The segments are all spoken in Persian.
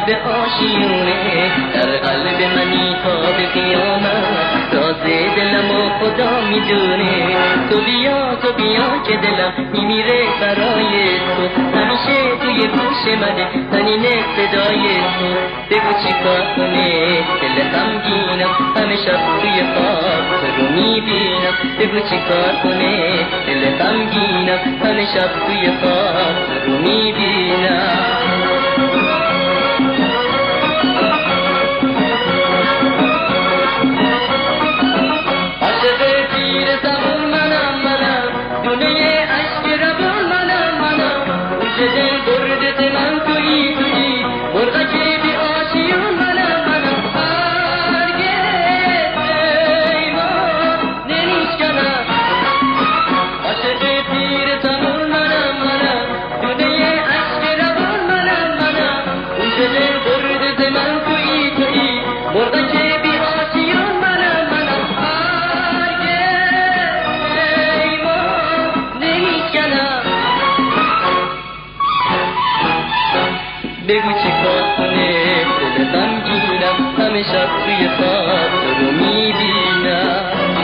به آشیونه در قلب منی تا به قیامت راز دلم و خدا میدونه تو بیا که دلم میمیره برای تو همیشه توی گوش منه تنین صدای تو بگو چی کار کنه دل غمگینم همه شب توی خواب تو رو میبینم بگو چی کار کنه دل غمگینم همه شب توی خواب تو رو میبینم بگو چی کار کنه دل غمگینم همه شب توی خواب تو رو میبینم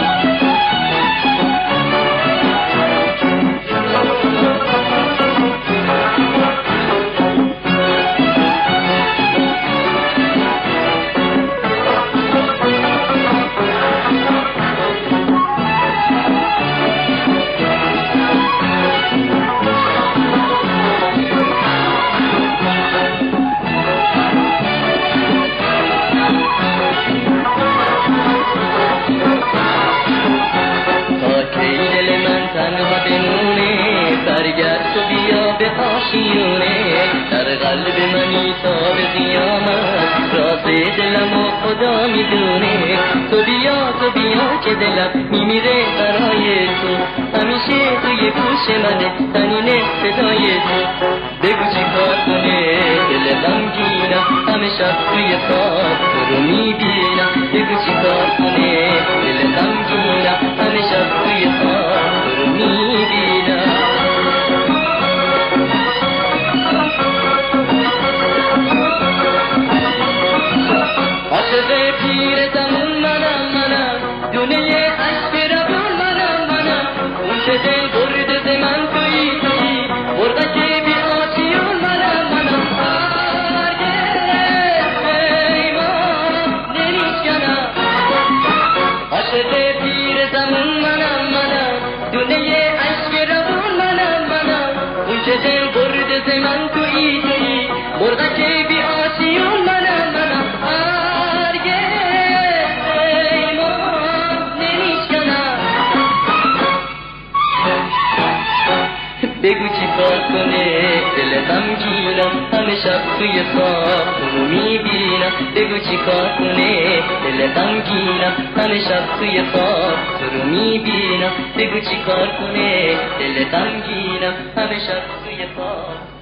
در قلب منی تا به قیامت راز دلم و خدا میدونه تو بیا که دلم میمیره برای تو همیشه توی گوش منه تنین صدای تو بگو چی کار کنه دل غمگینم همه شب توی خواب تو رو میبینم بگو چی کار کنه دل غمگینم همه شب توی خواب تو رو میبینم عاشق پیر زمون منم دونه عشق ربون منم اون که دل برده ز من تویی مرغک بی آشیون منم پیمان نمیشکنم عاشق پیر زمون منم دونه عشق ربون منم اون که دل برده ز من تویی مرغک بی آشیون منم بگو چی کار کنه دل غمگینم همه شب توی خواب تو رو میبینم بگو چی کار کنه دل غمگینم همه شب توی خواب تو رو میبینم بگو چی کار کنه دل غمگینم همه شب توی خواب